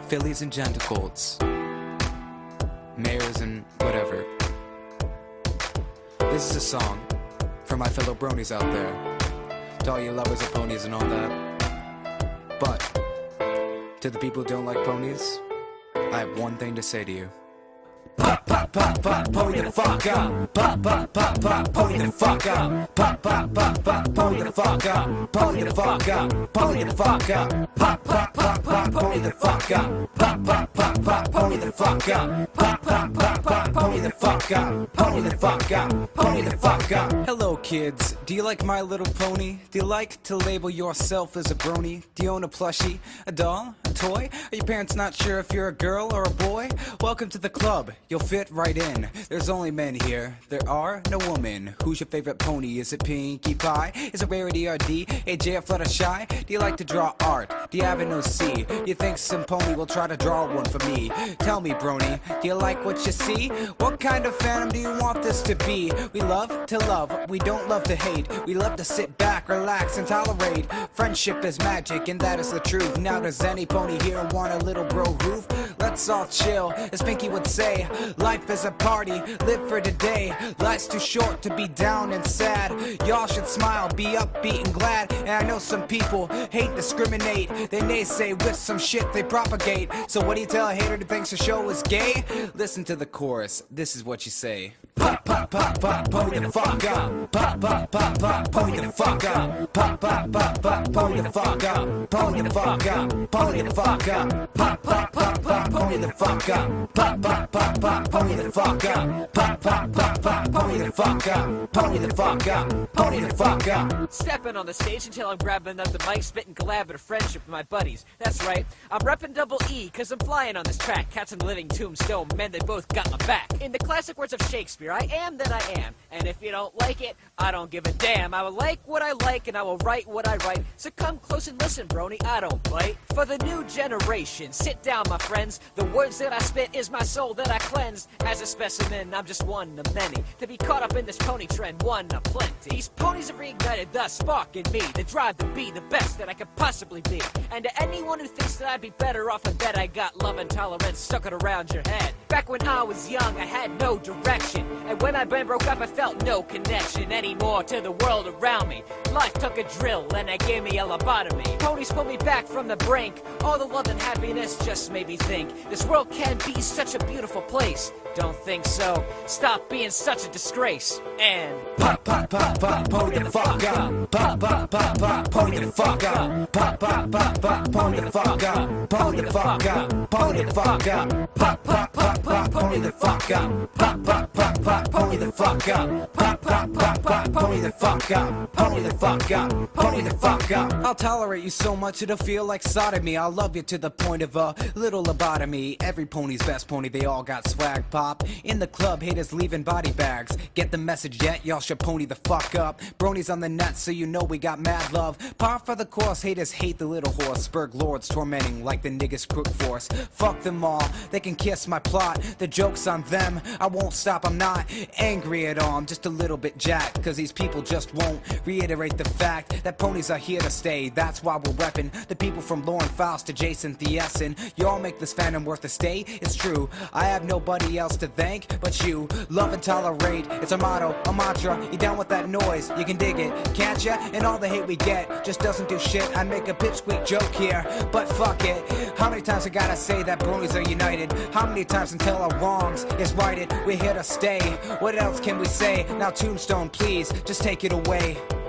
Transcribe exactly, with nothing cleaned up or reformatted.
fillies and genticles, mares and whatever. This is a song for my fellow bronies out there, to all you lovers of ponies and all that. But to the people who don't like ponies, I have one thing to say to you. Pop, pop, pop, pop, pony the fuck up. Pop, pop, pop, pop, pony the fuck up. Pop, pop, pop, pop, pony the fuck up. Pony the fuck up. Pony the fuck up. Pop, pop, pop, pop, pony the fuck up. Pop, pop, pop, pop, pony the fuck up. Pop, pop, pop, pop, pony the fuck up. Pony the fuck up. Pony the fuck up. Hello, kids. Do you like My Little Pony? Do you like to label yourself as a brony? Do you own a plushie, a doll, a toy? Are your parents not sure if you're a girl or a boy? Welcome to the club. You'll fit right in. There's only men here. There are no women. Who's your favorite pony? Is it Pinkie Pie? Is it Rarity or D? A J or Fluttershy? Do you like to draw art? Do you have an O C? Do you think some pony will try to draw one for me? Tell me, brony, do you like what you see? What kind of phantom do you want this to be? We love to love. We don't love to hate. We love to sit back, relax, and tolerate. Friendship is magic, and that is the truth. Now does any pony here want a little bro roof? Let's all chill, as Pinkie would say. Life is a party, live for today. Life's too short to be down and sad. Y'all should smile, be upbeat and glad. And I know some people hate, discriminate. They naysay with some shit they propagate. So what do you tell a hater who thinks the show is gay? Listen to the chorus, this is what you say. Pop, pop, pop, pop, pony the fuck up. Pop, pop, pop, pop, pony the fuck up. Pop, pop, pop, pop, pony the fuck up. Pony the fuck up. Pony the fuck up. Pop, pop, pop, pop, pony the fuck up. Pop, pop, pop, pop, pony the fuck up. Pop, pop, pop, pop, pony the fuck up. Pony the fuck up. Pony the fuck up. Stepping on the stage until I'm grabbing up the mic, spitting collaborative friendship with my buddies. That's right, I'm repping double E, cause I'm flying on this track. Cats and living tombstone, men, they both got my back. In the classic words of Shakespeare, I am that I am. And if you don't like it, I don't give a damn. I will like what I like and I will write what I write. So come close and listen, brony, I don't bite. For the new generation, sit down, my friends. The words that I spit is my soul that I cleanse. As a specimen, I'm just one of many. To be caught up in this pony trend, one of plenty. These ponies have reignited the spark in me. The drive to be the best that I could possibly be. And to anyone who thinks that I'd be better off in bed, I got love and tolerance stuck it around your head. Back when I was young, I had no direction. And when my brain broke up, I felt no connection anymore to the world around me. Life took a drill and it gave me a lobotomy. Ponies pulled me back from the brink. All the love and happiness just made me think this world can be such a beautiful place. Don't think so? Stop being such a disgrace. And pop, pop, pop, pop, pony the fuck up. Pop, pop, pop, pop, pony the fuck up. Pop, pop, pop, pop, pony the fuck up. Pony the fuck up. Pony the fuck up. Pop, pop, pop, pop, pony the fuck up. Pop, pop, pop, pop, pony the fuck up. Pop, pop, pop, pop, pony the fuck up. Pony the fuck up. Pony the fuck up. I'll tolerate you so much it'll feel like sodomy. I'll love you to the point of a little lobotomy. Every pony's best pony, they all got swag pop. In the club, haters leaving body bags. Get the message yet? Y'all should pony the fuck up. Bronies on the net, so you know we got mad love. Par for the course, haters hate the little horse. Spurg lords tormenting like the niggas crook force. Fuck them all, they can kiss my plot. The joke's on them, I won't stop. I'm not angry at all, I'm just a little bit jacked. Cause these people just won't reiterate the fact that ponies are here to stay. That's why we're repping the people from Lauren Faust to Jason Thiessen. Y'all make this fandom worth a stay. It's true, I have nobody else to thank but you. Love and tolerate, it's a motto, a mantra. You down with that noise, you can dig it, can't ya? And all the hate we get just doesn't do shit. I'd make a pipsqueak joke here, but fuck it. How many times I gotta say that bronies are united? How many times until our wrongs is righted? We're here to stay, what else can we say? Now Tombstone, please, just take it away.